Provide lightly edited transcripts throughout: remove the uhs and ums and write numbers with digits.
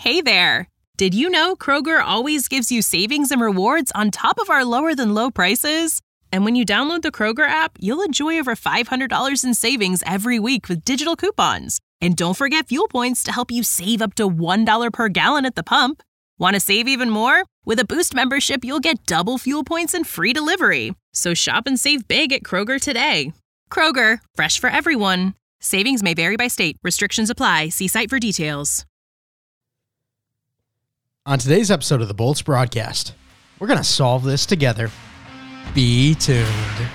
Hey there! Did you know Kroger always gives you savings and rewards on top of our lower-than-low prices? And when you download the Kroger app, you'll enjoy over $500 in savings every week with digital coupons. And don't forget fuel points to help you save up to $1 per gallon at the pump. Want to save even more? With a Boost membership, you'll get double fuel points and free delivery. So shop and save big at Kroger today. Kroger, fresh for everyone. Savings may vary by state. Restrictions apply. See site for details. On today's episode of the Bolts broadcast, we're going to solve this together. Be tuned.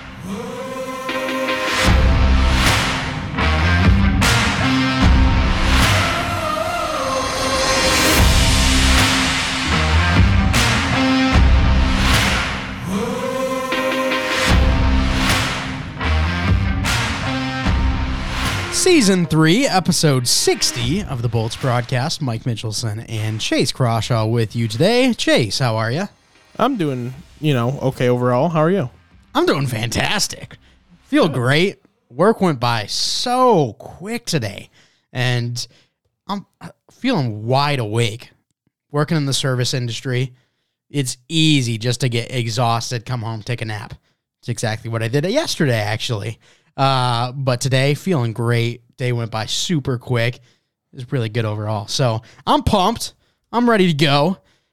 Season 3, episode 60 of the Bolts broadcast. Mike Mitchelson and Chase Crawshaw with you today. Chase, how are you? I'm doing, okay overall. How are you? I'm doing fantastic. Feel great. Work went by so quick today, and I'm feeling wide awake. Working in the service industry, it's easy just to get exhausted, come home, take a nap. It's exactly what I did yesterday, actually. But today, feeling great. Day went by super quick. It was really good overall. So I'm pumped. I'm ready to go.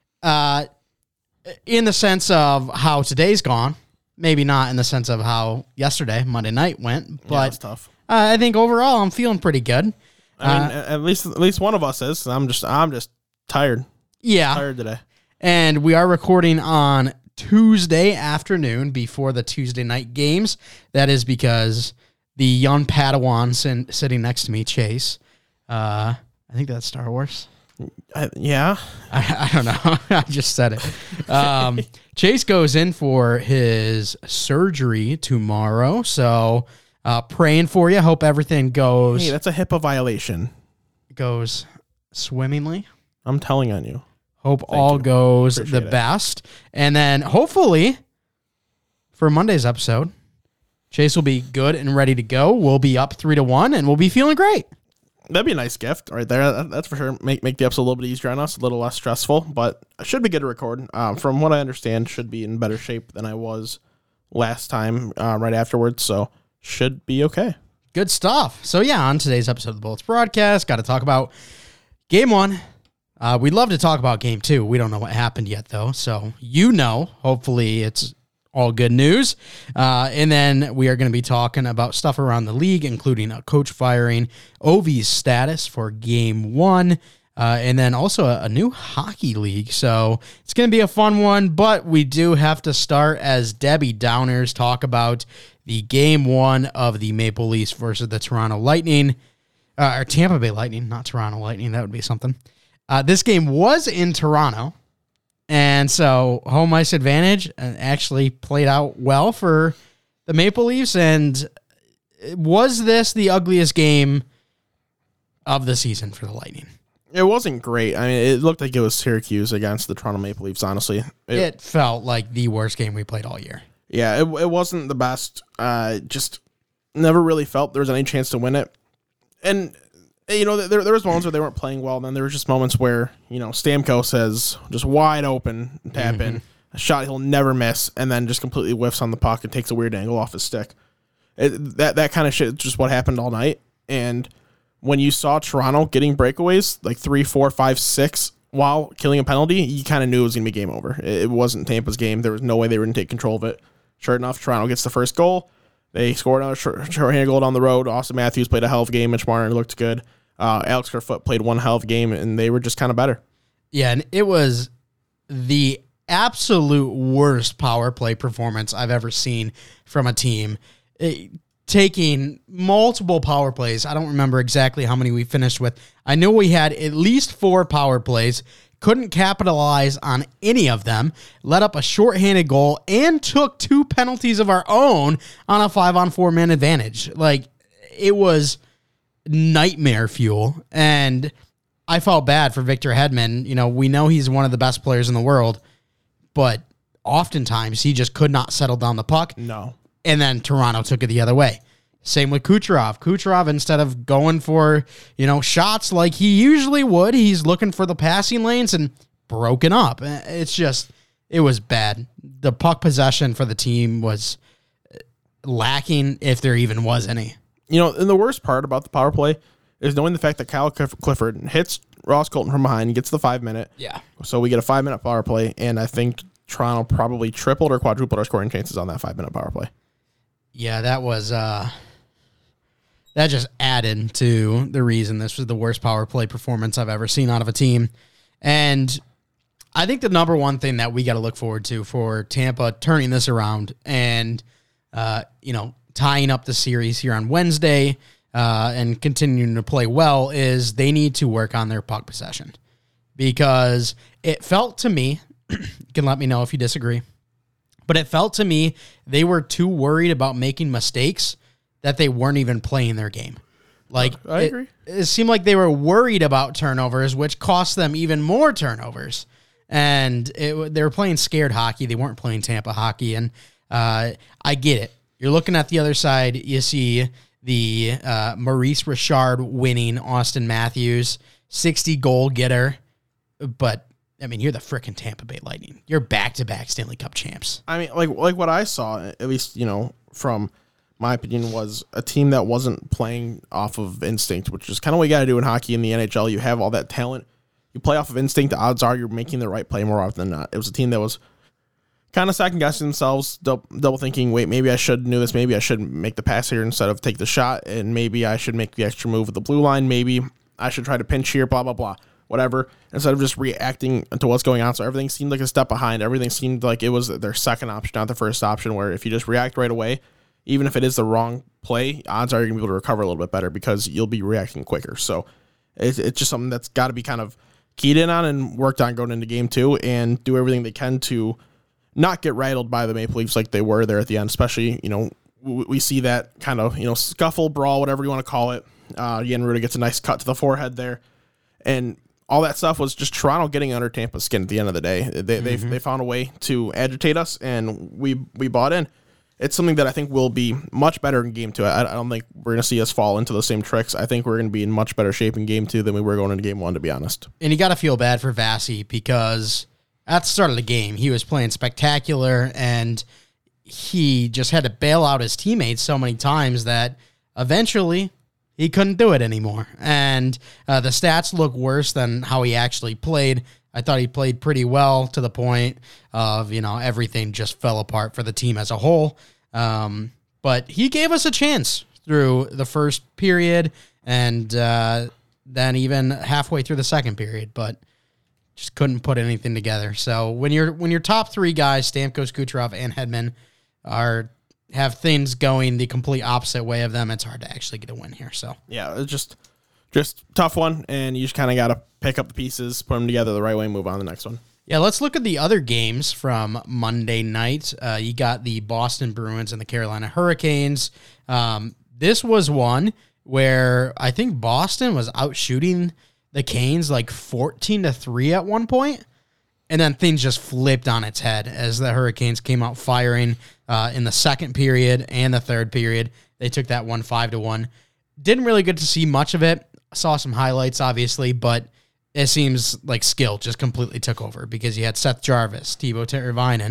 In the sense of how today's gone, maybe not in the sense of how yesterday, Monday night went, but it's tough. I think overall I'm feeling pretty good. I mean, at least one of us is. I'm just tired. Yeah. Tired today. And we are recording on Tuesday afternoon before the Tuesday night games. That is because the young Padawan sitting next to me, Chase, I think that's Star Wars. Yeah. I don't know. I just said it. Chase goes in for his surgery tomorrow, so praying for you. Hope everything goes. Hey, that's a HIPAA violation. Goes swimmingly. I'm telling on you. Hope all goes the best. And then hopefully for Monday's episode, Chase will be good and ready to go. We'll be up 3-1 and we'll be feeling great. That'd be a nice gift right there. That's for sure. Make the episode a little bit easier on us, a little less stressful, but it should be good to record. From what I understand, should be in better shape than I was last time right afterwards. So should be okay. Good stuff. So yeah, on today's episode of the Bolts broadcast, got to talk about game 1. We'd love to talk about game 2. We don't know what happened yet, though. So, hopefully it's all good news. And then we are going to be talking about stuff around the league, including a coach firing, Ovi's status for game 1, and then also a new hockey league. So, it's going to be a fun one, but we do have to start as Debbie Downers talk about the game 1 of the Maple Leafs versus the Toronto Lightning, or Tampa Bay Lightning, not Toronto Lightning. That would be something. This game was in Toronto, and so home ice advantage actually played out well for the Maple Leafs. And was this the ugliest game of the season for the Lightning? It wasn't great. I mean, it looked like it was Syracuse against the Toronto Maple Leafs, honestly. It felt like the worst game we played all year. Yeah, it wasn't the best. Just never really felt there was any chance to win it. And there was moments where they weren't playing well, and then there was just moments where, Stamkos says just wide open, tap in, a shot he'll never miss, and then just completely whiffs on the puck and takes a weird angle off his stick. That kind of shit is just what happened all night. And when you saw Toronto getting breakaways, like 3, 4, 5, 6, while killing a penalty, you kind of knew it was going to be game over. It wasn't Tampa's game. There was no way they were going to take control of it. Sure enough, Toronto gets the first goal. They scored another short-handed goal down the road. Austin Matthews played a hell of a game. Mitch Marner looked good. Alex Kerfoot played one hell of a game, and they were just kind of better. Yeah, and it was the absolute worst power play performance I've ever seen from a team. Taking multiple power plays. I don't remember exactly how many we finished with. I know we had at least 4 power plays. Couldn't capitalize on any of them, let up a shorthanded goal, and took 2 penalties of our own on a 5-on-4 man advantage. It was nightmare fuel, and I felt bad for Victor Hedman. We know he's one of the best players in the world, but oftentimes he just could not settle down the puck. No. And then Toronto took it the other way. Same with Kucherov. Kucherov, instead of going for, shots like he usually would, he's looking for the passing lanes and broken up. It was bad. The puck possession for the team was lacking, if there even was any. And the worst part about the power play is knowing the fact that Kyle Clifford hits Ross Colton from behind and gets the 5 minute. Yeah. So we get a 5 minute power play, and I think Toronto probably tripled or quadrupled our scoring chances on that 5 minute power play. Yeah, that was that just added to the reason this was the worst power play performance I've ever seen out of a team. And I think the number one thing that we got to look forward to for Tampa turning this around and, tying up the series here on Wednesday and continuing to play well is they need to work on their puck possession. Because it felt to me, you can let me know if you disagree, but it felt to me they were too worried about making mistakes that they weren't even playing their game. I agree. It seemed like they were worried about turnovers, which cost them even more turnovers. And they were playing scared hockey. They weren't playing Tampa hockey. And I get it. You're looking at the other side. You see the Maurice Richard winning Austin Matthews, 60 goal getter. But, you're the frickin' Tampa Bay Lightning. You're back-to-back Stanley Cup champs. Like what I saw, at least, from my opinion, was a team that wasn't playing off of instinct, which is kind of what you got to do in hockey in the NHL. You have all that talent. You play off of instinct. The odds are you're making the right play more often than not. It was a team that was kind of second-guessing themselves, double thinking, wait, maybe I should do this. Maybe I should make the pass here instead of take the shot, and maybe I should make the extra move at the blue line. Maybe I should try to pinch here, blah, blah, blah, whatever, instead of just reacting to what's going on. So everything seemed like a step behind. Everything seemed like it was their second option, not the first option, where if you just react right away, even if it is the wrong play, odds are you're going to be able to recover a little bit better because you'll be reacting quicker. So it's just something that's got to be kind of keyed in on and worked on going into game 2 and do everything they can to not get rattled by the Maple Leafs like they were there at the end, especially, we see that kind of, scuffle, brawl, whatever you want to call it. Jan Rutta gets a nice cut to the forehead there. And all that stuff was just Toronto getting under Tampa's skin at the end of the day. They found a way to agitate us, and we bought in. It's something that I think will be much better in game 2. I don't think we're going to see us fall into the same tricks. I think we're going to be in much better shape in game 2 than we were going into game 1, to be honest. And you got to feel bad for Vasi because at the start of the game, he was playing spectacular, and he just had to bail out his teammates so many times that eventually he couldn't do it anymore. And the stats look worse than how he actually played. I thought he played pretty well to the point of, everything just fell apart for the team as a whole. But he gave us a chance through the first period and then even halfway through the second period, but just couldn't put anything together. So when your top 3 guys, Stamkos, Kucherov, and Hedman, have things going the complete opposite way of them, it's hard to actually get a win here. So yeah, it's just tough one, and you just kind of got to pick up the pieces, put them together the right way, and move on to the next one. Yeah, let's look at the other games from Monday night. You got the Boston Bruins and the Carolina Hurricanes. This was one where I think Boston was out shooting the Canes like 14-3 at one point, and then things just flipped on its head as the Hurricanes came out firing in the second period and the third period. They took that one 5-1. Didn't really get to see much of it. Saw some highlights, obviously, but it seems like skill just completely took over because you had Seth Jarvis, Teuvo Teravainen,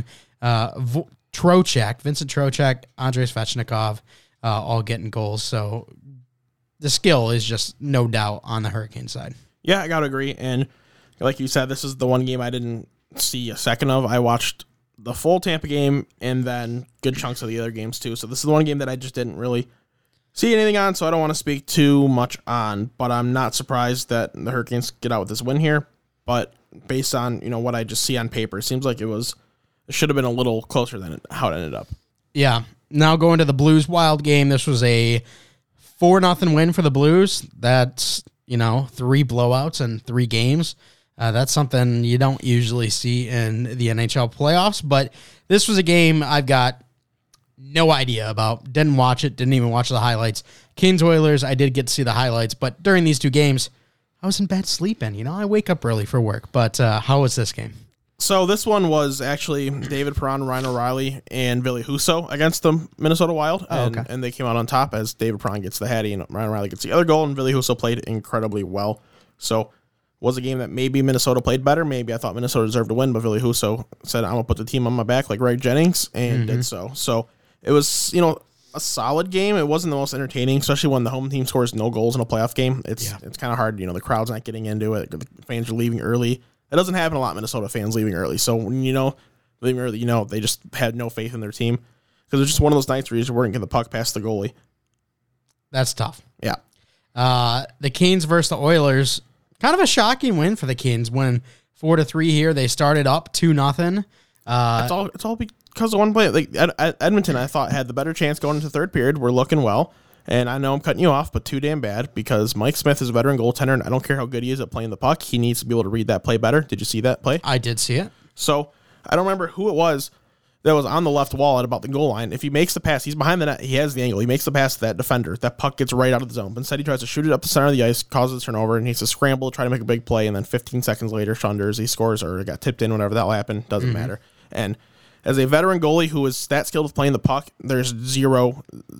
Vincent Trocheck, Andrei Svechnikov, all getting goals. So the skill is just no doubt on the Hurricane side. Yeah, I got to agree. And like you said, this is the one game I didn't see a second of. I watched the full Tampa game and then good chunks of the other games too. So this is the one game that I just didn't really see anything on, so I don't want to speak too much on, but I'm not surprised that the Hurricanes get out with this win here. But based on what I just see on paper, it seems like it should have been a little closer than how it ended up. Yeah. Now going to the Blues Wild game, this was a 4-0 win for the Blues. That's 3 blowouts in 3 games. That's something you don't usually see in the NHL playoffs, but this was a game I've got no idea about. Didn't watch it. Didn't even watch the highlights. Kings Oilers, I did get to see the highlights, but during these 2 games, I was in bed sleeping. I wake up early for work. But how was this game? So this one was actually David Perron, Ryan O'Reilly, and Billy Huso against the Minnesota Wild, and they came out on top as David Perron gets the hattie and Ryan O'Reilly gets the other goal, and Billy Huso played incredibly well. So was a game that maybe Minnesota played better. Maybe I thought Minnesota deserved to win, but Billy Huso said, I'm going to put the team on my back like Greg Jennings, and did so. So it was, a solid game. It wasn't the most entertaining, especially when the home team scores no goals in a playoff game. It's kind of hard. The crowd's not getting into it. The fans are leaving early. It doesn't happen a lot, Minnesota fans leaving early. So when leaving early, they just had no faith in their team because it's just one of those nights where you just weren't getting the puck past the goalie. That's tough. Yeah. The Canes versus the Oilers, kind of a shocking win for the Canes. Winning 4-3 here. They started up 2-0. It's all because of one play. Like Edmonton, I thought had the better chance going into third period. We're looking well. And I know I'm cutting you off, but too damn bad because Mike Smith is a veteran goaltender, and I don't care how good he is at playing the puck. He needs to be able to read that play better. Did you see that play? I did see it. So I don't remember who it was that was on the left wall at about the goal line. If he makes the pass, he's behind the net. He has the angle. He makes the pass to that defender. That puck gets right out of the zone. But instead, he tries to shoot it up the center of the ice, causes a turnover, and he has to scramble to try to make a big play. And then 15 seconds later, Shunders, he scores or got tipped in, whatever that will happen. Doesn't matter. And as a veteran goalie who is that skilled with playing the puck, there's zero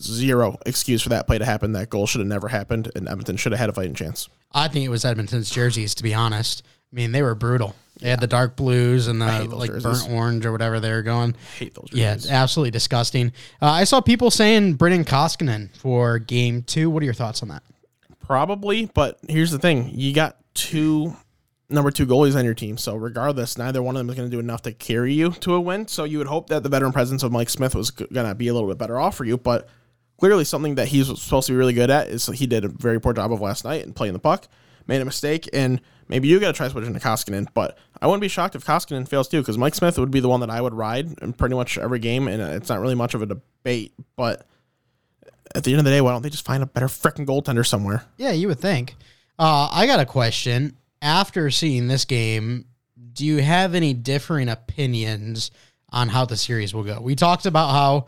excuse for that play to happen. That goal should have never happened, and Edmonton should have had a fighting chance. I think it was Edmonton's jerseys, to be honest. I mean, they were brutal. They had the dark blues and the burnt orange or whatever they were going. I hate those jerseys. Yeah, it's absolutely disgusting. I saw people saying Brennan Koskinen for Game 2. What are your thoughts on that? Probably, but here's the thing. You got two number 2 goalies on your team, so regardless, neither one of them is going to do enough to carry you to a win. So you would hope that the veteran presence of Mike Smith was going to be a little bit better off for you, but clearly something that he's supposed to be really good at is he did a very poor job of last night and playing the puck, made a mistake, and maybe you got to try switching to Koskinen, but I wouldn't be shocked if Koskinen fails too, because Mike Smith would be the one that I would ride in pretty much every game, and it's not really much of a debate, but at the end of the day, why don't they just find a better freaking goaltender somewhere? Yeah, you would think. I got a question. After seeing this game, do you have any differing opinions on how the series will go? We talked about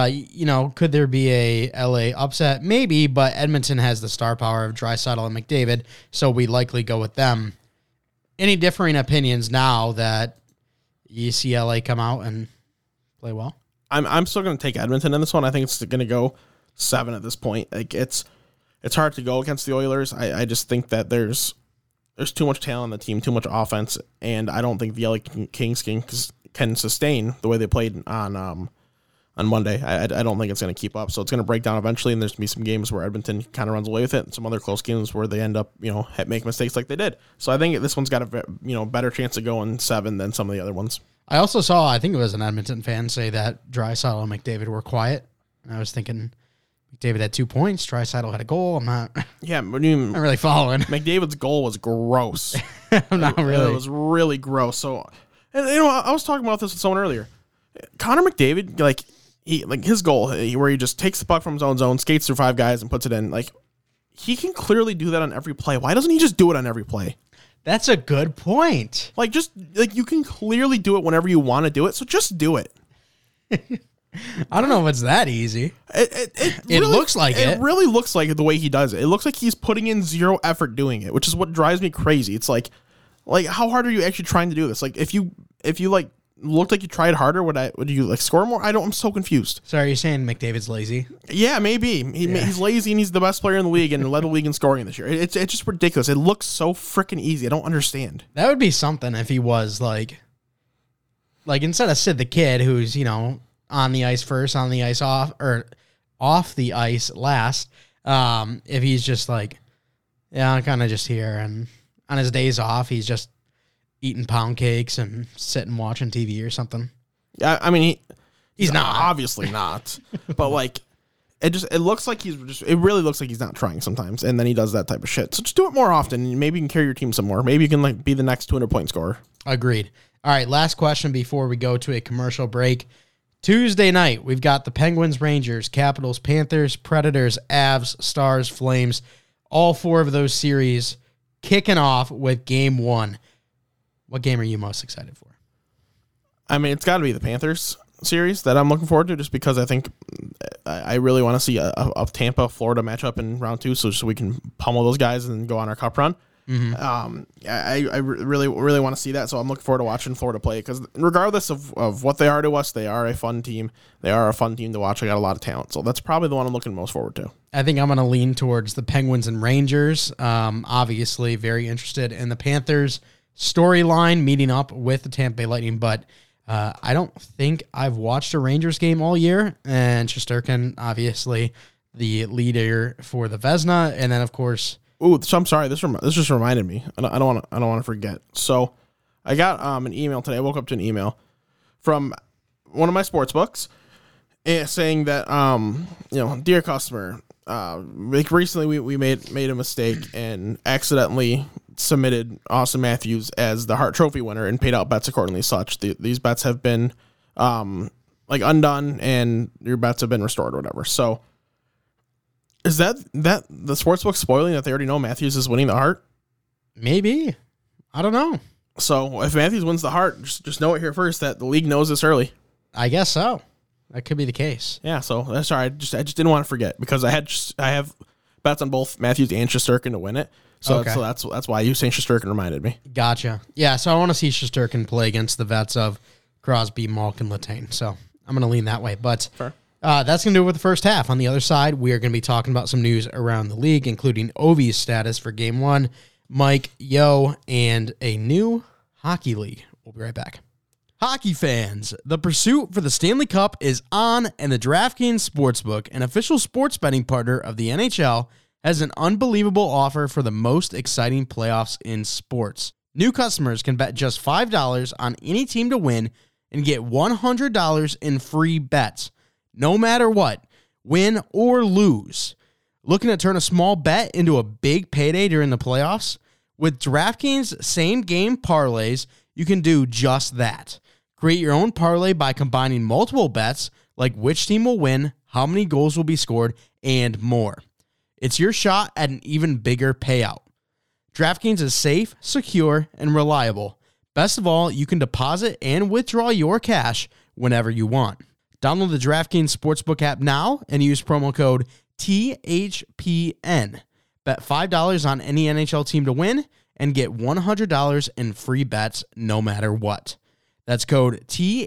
how, could there be a LA upset? Maybe, but Edmonton has the star power of Draisaitl and McDavid, so we likely go with them. Any differing opinions now that you see LA come out and play well? I'm still going to take Edmonton in this one. I think it's going to go 7 at this point. Like it's hard to go against the Oilers. I just think that there's too much talent on the team, too much offense, and I don't think the LA Kings can sustain the way they played on Monday. I don't think it's going to keep up, so it's going to break down eventually, and there's going to be some games where Edmonton kind of runs away with it, and some other close games where they end up, make mistakes like they did. So I think this one's got a better chance of going 7 than some of the other ones. I also saw, I think it was an Edmonton fan, say that Draisaitl and McDavid were quiet, and I was thinking McDavid had 2 points. Draisaitl had a goal. I'm not really following. McDavid's goal was gross. I'm not really. It was really gross. So, and I was talking about this with someone earlier. Connor McDavid, his goal where he just takes the puck from his own zone, skates through 5 guys, and puts it in. He can clearly do that on every play. Why doesn't he just do it on every play? That's a good point. You can clearly do it whenever you want to do it. So just do it. I don't know if it's that easy. It really, looks like it. It really looks like it the way he does it. It looks like he's putting in 0 effort doing it, which is what drives me crazy. It's like how hard are you actually trying to do this? If you looked like you tried harder, would you score more? I'm so confused. So are you saying McDavid's lazy? Yeah, maybe. He's lazy and he's the best player in the league and led the league in scoring this year. It's just ridiculous. It looks so freaking easy. I don't understand. That would be something if he was like instead of Sid the Kid, who's, on the ice first, on the ice off, or off the ice last. If he's just I'm kind of just here, and on his days off, he's just eating pound cakes and sitting watching TV or something. Yeah, I mean he's not, obviously not, but it looks like it really looks like he's not trying sometimes, and then he does that type of shit. So just do it more often, and maybe you can carry your team some more. Maybe you can be the next 200-point scorer. Agreed. All right, last question before we go to a commercial break. Tuesday night, we've got the Penguins, Rangers, Capitals, Panthers, Predators, Avs, Stars, Flames. All 4 of those series kicking off with Game 1. What game are you most excited for? I mean, it's got to be the Panthers series that I'm looking forward to, just because I think I really want to see a Tampa-Florida matchup in round 2 so we can pummel those guys and go on our cup run. I really want to see that, so I'm looking forward to watching Florida play, because regardless of what they are to us, they are a fun team. They are a fun team to watch. They got a lot of talent, so that's probably the one I'm looking most forward to. I think I'm going to lean towards the Penguins and Rangers. Obviously, very interested in the Panthers storyline meeting up with the Tampa Bay Lightning, but I don't think I've watched a Rangers game all year, and Shesterkin, obviously, the leader for the Vezina, and then, of course... Ooh, so I'm sorry. This just reminded me. I don't want to forget. So, I got an email today. I woke up to an email from one of my sports books saying that dear customer, like recently we made a mistake and accidentally submitted Austin Matthews as the Hart Trophy winner and paid out bets accordingly. As such, these bets have been undone and your bets have been restored or whatever. So. Is that the sportsbook spoiling that they already know Matthews is winning the Hart? Maybe. I don't know. So if Matthews wins the Hart, just know it here first that the league knows this early. I guess so. That could be the case. Yeah. So that's all right. I just didn't want to forget, because I have bets on both Matthews and Shesterkin to win it. So that's why you saying Shesterkin reminded me. Gotcha. Yeah. So I want to see Shesterkin play against the vets of Crosby, Malkin, Letang. So I'm going to lean that way. But. Fair. That's going to do it with the first half. On the other side, we are going to be talking about some news around the league, including Ovi's status for Game 1, Mike, Yo, and a new hockey league. We'll be right back. Hockey fans, the pursuit for the Stanley Cup is on, and the DraftKings Sportsbook, an official sports betting partner of the NHL, has an unbelievable offer for the most exciting playoffs in sports. New customers can bet just $5 on any team to win and get $100 in free bets. No matter what, win or lose. Looking to turn a small bet into a big payday during the playoffs? With DraftKings same-game parlays, you can do just that. Create your own parlay by combining multiple bets, like which team will win, how many goals will be scored, and more. It's your shot at an even bigger payout. DraftKings is safe, secure, and reliable. Best of all, you can deposit and withdraw your cash whenever you want. Download the DraftKings Sportsbook app now and use promo code THPN. Bet $5 on any NHL team to win and get $100 in free bets no matter what. That's code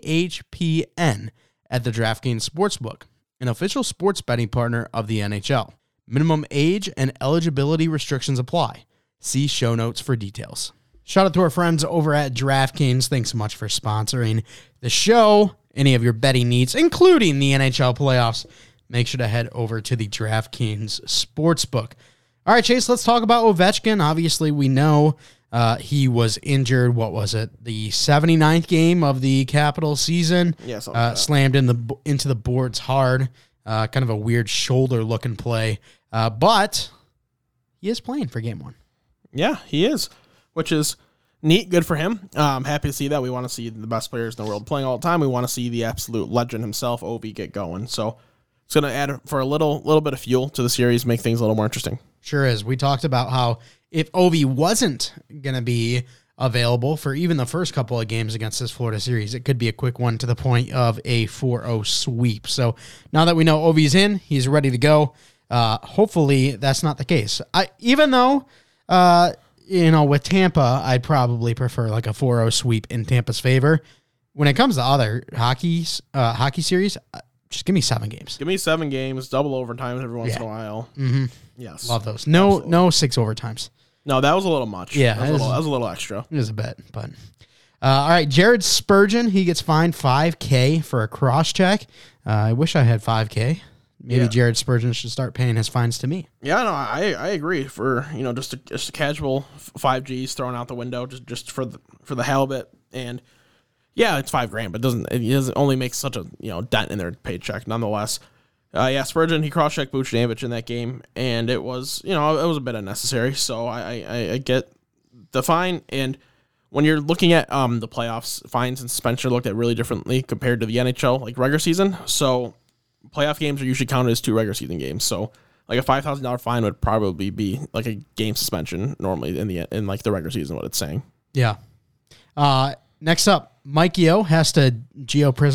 THPN at the DraftKings Sportsbook, an official sports betting partner of the NHL. Minimum age and eligibility restrictions apply. See show notes for details. Shout out to our friends over at DraftKings. Thanks so much for sponsoring the show. Any of your betting needs, including the NHL playoffs, make sure to head over to the DraftKings Sportsbook. All right, Chase, let's talk about Ovechkin. Obviously, we know he was injured. What was it? The 79th game of the Capitals season. Yes. Slammed into the boards hard. Kind of a weird shoulder-looking play. But he is playing for Game 1. Yeah, he is, which is neat. Good for him. Happy to see that. We want to see the best players in the world playing all the time. We want to see the absolute legend himself, Ovi, get going. So it's going to add for a little bit of fuel to the series, make things a little more interesting. Sure is. We talked about how if Ovi wasn't going to be available for even the first couple of games against this Florida series, it could be a quick one to the point of a 4-0 sweep. So now that we know Ovi's in, he's ready to go. Hopefully that's not the case. Even though, with Tampa, I'd probably prefer like a 4-0 sweep in Tampa's favor. When it comes to other hockey series, just give me 7 games. Give me 7 games, double overtimes every once in a while. Mm-hmm. Yes. Love those. No 6 overtimes. No, that was a little much. Yeah. That was a little extra. It was a bit, but... all right, Jared Spurgeon, he gets fined $5,000 for a cross-check. I wish I had $5,000. Maybe Jared Spurgeon should start paying his fines to me. Yeah, no, I agree. For just a casual 5Gs thrown out the window, just for the hell of it. And yeah, it's $5,000, but it doesn't only make such a dent in their paycheck. Nonetheless, Spurgeon, he cross-checked Buchnevich in that game, and it was it was a bit unnecessary. So I get the fine. And when you're looking at the playoffs, fines and suspension are looked at really differently compared to the NHL, like regular season. So playoff games are usually counted as 2 regular season games. So like a $5,000 fine would probably be like a game suspension normally in like the regular season, what it's saying. Yeah. Next up, Mike Yeo has to Geoprism.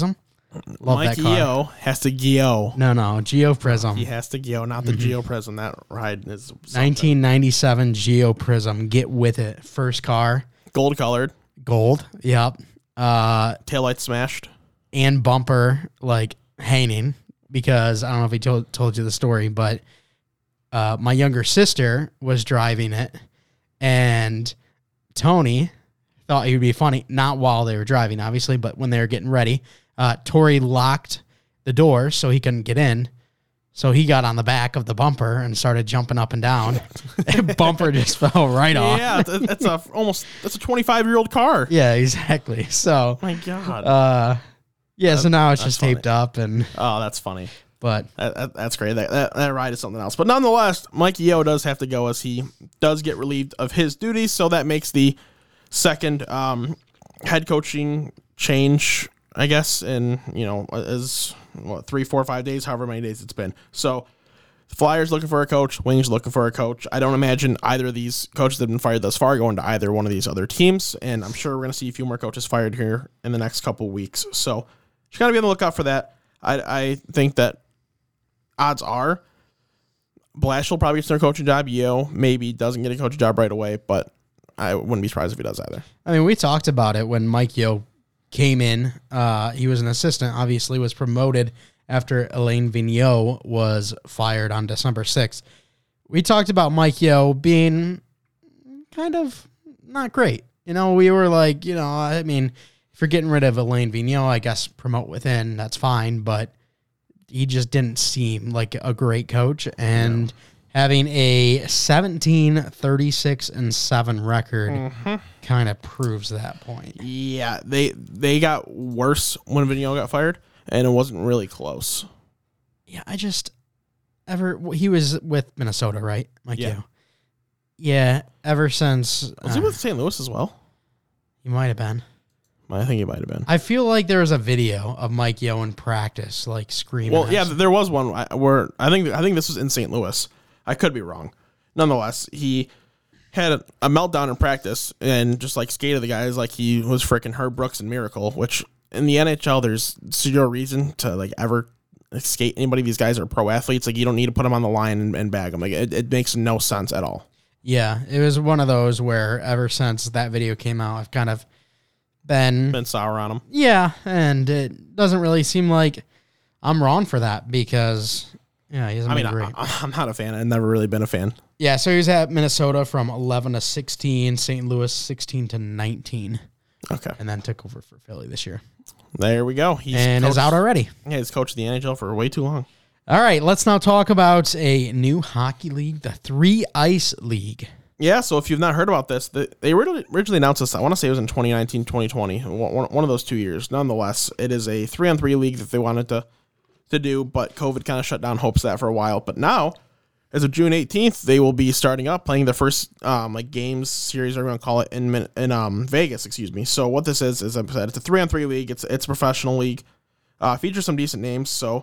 Love Mike that car. Yeo has to Geo. No, Geo Prism. He has to Geo, not the Geo Prism. That ride is something. 1997 Geo Prism. Get with it. First car. Gold colored. Gold. Yep. Taillight smashed. And bumper like hanging because I don't know if he told you the story, but my younger sister was driving it and Tony thought he would be funny, not while they were driving, obviously, but when they were getting ready. Tori locked the door so he couldn't get in. So he got on the back of the bumper and started jumping up and down. Bumper just fell right off. Yeah, that's a 25-year-old car. Yeah, exactly. So, My God. so now it's just funny. taped up and. Oh, that's funny. But that's great. That ride is something else. But nonetheless, Mike Yeo does have to go as he does get relieved of his duties. So that makes the second head coaching change, I guess, in, as 3, 4, 5 days, however many days it's been. So the Flyers looking for a coach, Wings looking for a coach. I don't imagine either of these coaches that have been fired thus far going to either one of these other teams. And I'm sure we're going to see a few more coaches fired here in the next couple weeks. So just got to be on the lookout for that. I think that odds are Blash will probably get their coaching job. Yeo maybe doesn't get a coaching job right away, but I wouldn't be surprised if he does either. I mean, we talked about it when Mike Yeo came in. He was an assistant, obviously was promoted after Alain Vigneault was fired on December 6th. We talked about Mike Yeo being kind of not great. We were like, I mean, if you're getting rid of Alain Vigneault, I guess promote within, that's fine, but he just didn't seem like a great coach. And having a 17-36-7 record kind of proves that point. Yeah, they got worse when Vigneault got fired, and it wasn't really close. Yeah, he was with Minnesota, right? Mike Yeah. Yeo. Yeah, ever since. Was he with St. Louis as well? He might have been. I think he might have been. I feel like there was a video of Mike Yeo in practice, like screaming. Well, yeah, there was one where I think this was in St. Louis. I could be wrong. Nonetheless, he had a meltdown in practice and just like skated the guys like he was freaking Herb Brooks and Miracle, which in the NHL there's zero reason to like ever skate anybody. These guys are pro athletes. Like you don't need to put them on the line and bag them. Like it makes no sense at all. Yeah, it was one of those where ever since that video came out, I've kind of been sour on him. Yeah, and it doesn't really seem like I'm wrong for that because he hasn't been great. I'm not a fan. I've never really been a fan. Yeah, so he was at Minnesota from 11-16, St. Louis 16-19. Okay. And then took over for Philly this year. There we go. Is out already. Yeah, he's coached the NHL for way too long. All right, let's now talk about a new hockey league, the 3-Ice League. Yeah, so if you've not heard about this, they originally announced this, I want to say it was in 2019, 2020, one of those 2 years. Nonetheless, it is a 3-on-3 league that they wanted to do, but COVID kind of shut down hopes of that for a while. But now, as of June 18th, they will be starting up, playing their first games series, or we're going to call it, in Vegas, excuse me. So what this is, as I said, it's a 3-on-3 league. It's a professional league. Features some decent names, so...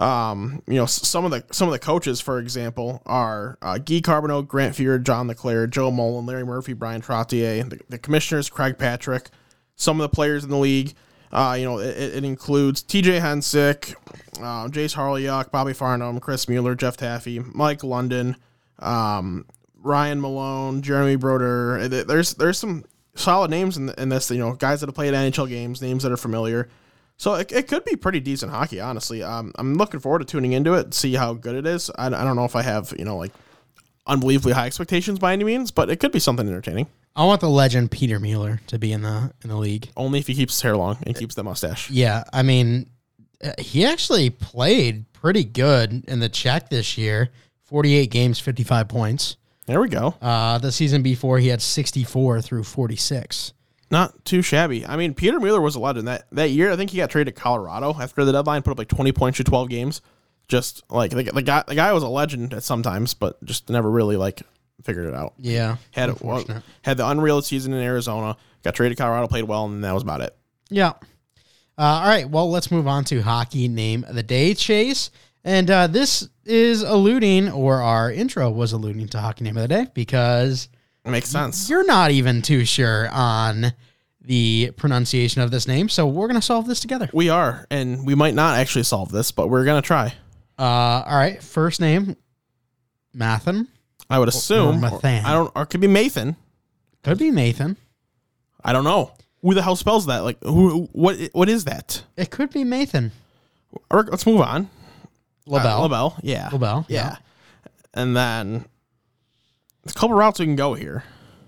some of the coaches, for example, are Guy Carbonneau, Grant Fuhr, John LeClaire, Joe Mullen, Larry Murphy, Brian Trottier. The commissioners, Craig Patrick. Some of the players in the league, it includes TJ Hensick, Jace Harleyuk, Bobby Farnham, Chris Mueller, Jeff Taffy, Mike London, Ryan Malone, Jeremy Broder. There's some solid names in this. Guys that have played NHL games, names that are familiar. So it could be pretty decent hockey, honestly. I'm looking forward to tuning into it, see how good it is. I don't know if I have, unbelievably high expectations by any means, but it could be something entertaining. I want the legend Peter Mueller to be in the league. Only if he keeps his hair long and keeps the mustache. Yeah, I mean, he actually played pretty good in the Czech this year. 48 games, 55 points. There we go. The season before, he had 64 through 46. Not too shabby. I mean, Peter Mueller was a legend. That year, I think he got traded to Colorado after the deadline, put up like 20 points through 12 games. Just like the guy was a legend at sometimes, but just never really figured it out. Yeah. Had the unreal season in Arizona, got traded to Colorado, played well, and that was about it. Yeah. All right. Well, let's move on to Hockey Name of the Day, Chase. And this is alluding, or our intro was alluding to Hockey Name of the Day, because It makes sense. you're not even too sure on the pronunciation of this name. So we're going to solve this together. We are, and we might not actually solve this, but we're going to try. All right. First name, Mathan. I would assume. Or Mathan. Or it could be Mathan. Could be Mathan. I don't know. Who the hell spells that? Like, what is that? It could be Mathan. Let's move on. LaBelle. Yeah. LaBelle. Yeah. And then there's a couple routes we can go here.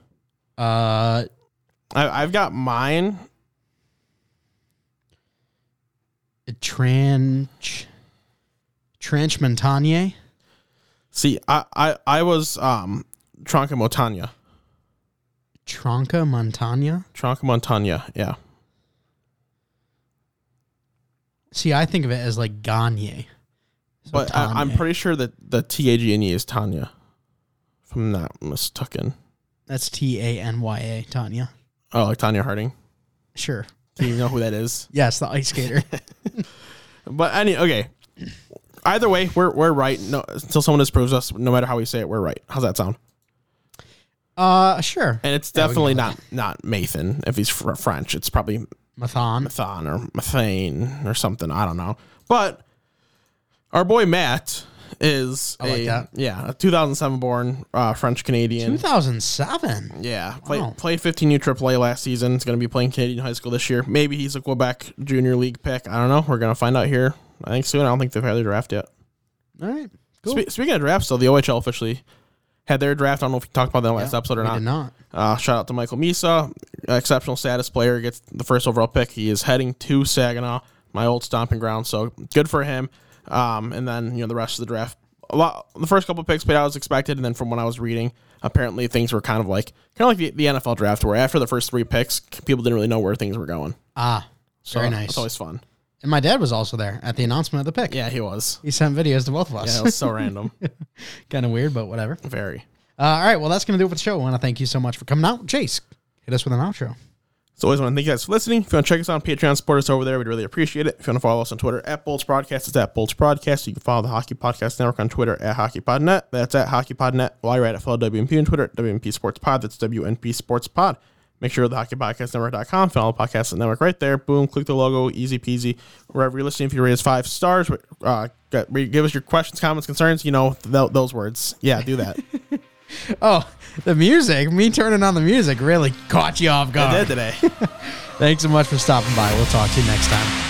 I've got mine. Trench Montagne. See, I was Tronca Montagna. Tronca Montagna? Tronca Montagna, yeah. See, I think of it as like Gagne. So but I'm pretty sure that the T-A-G-N-E is Tanya. If I'm not mistaken. That's Tanya, Tanya. Oh, like Tanya Harding? Sure. Do you know who that is? Yes, the ice skater. But okay. Either way, we're right. No, until someone disproves us, no matter how we say it, we're right. How's that sound? Sure. And it's definitely not Mathan. If he's French, it's probably Mathan or Mathane or something. I don't know. But our boy Matt is a 2007 born French Canadian. 2007. Yeah, played 15U AAA last season. He's going to be playing Canadian high school this year. Maybe he's a Quebec Junior League pick. I don't know. We're going to find out here. I think soon. I don't think they've had their draft yet. All right. Cool. Speaking of drafts, though, the OHL officially had their draft. I don't know if we talked about that in the last episode or not. Did not. Shout out to Michael Misa, exceptional status player, gets the first overall pick. He is heading to Saginaw, my old stomping ground. So good for him. And then the rest of the draft, the first couple of picks played out as expected, and then from what I was reading, apparently things were kind of like the NFL draft, where after the first 3 picks, people didn't really know where things were going. Very nice. It's always fun. And my dad was also there at the announcement of the pick. Yeah, he was. He sent videos to both of us. Yeah, it was so random. Kind of weird, but whatever. Very. All right, well, that's going to do it for the show. I want to thank you so much for coming out. Chase, hit us with an outro. So always want to thank you guys for listening. If you want to check us out on Patreon, support us over there. We'd really appreciate it. If you want to follow us on Twitter at Bolts Broadcast, it's at Bolts Broadcast. You can follow the Hockey Podcast Network on Twitter at HockeyPodNet. That's at HockeyPodNet. While you're at it, follow WNP on Twitter at WNP Sports Pod. That's WNP Sports Pod. Make sure to the HockeyPodcastNetwork.com. Follow the podcast network right there. Boom, click the logo, easy peasy. Wherever you're listening, if you rate us 5 stars, give us your questions, comments, concerns. Those words. Yeah, do that. Oh, the music. Me turning on the music really caught you off guard. I did today. Thanks so much for stopping by. We'll talk to you next time.